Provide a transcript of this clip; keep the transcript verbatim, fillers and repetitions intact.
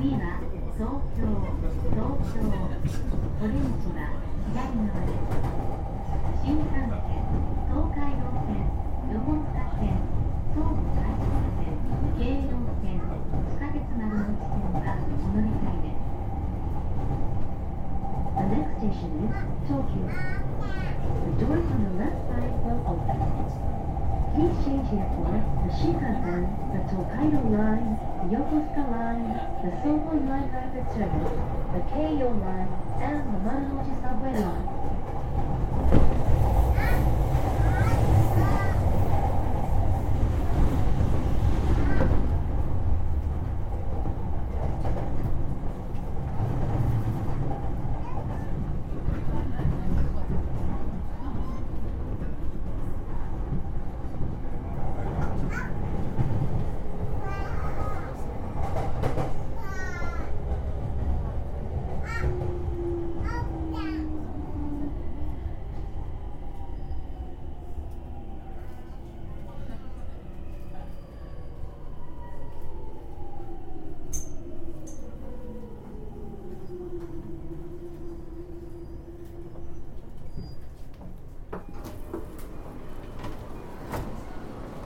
次は東京、東京、オレンジは左側です。新幹線、東海道線、横須賀線、東武快速線、京葉線、地下鉄丸の内線はお乗り換えです。The next station is Tokyo. The doors on the left side will open. Please change here for the Shinkansen, the Tokaido Line, the Yokosuka Line, the Soho Line Rapid Service, the Keio Line, and the Marunouchi Subway Line.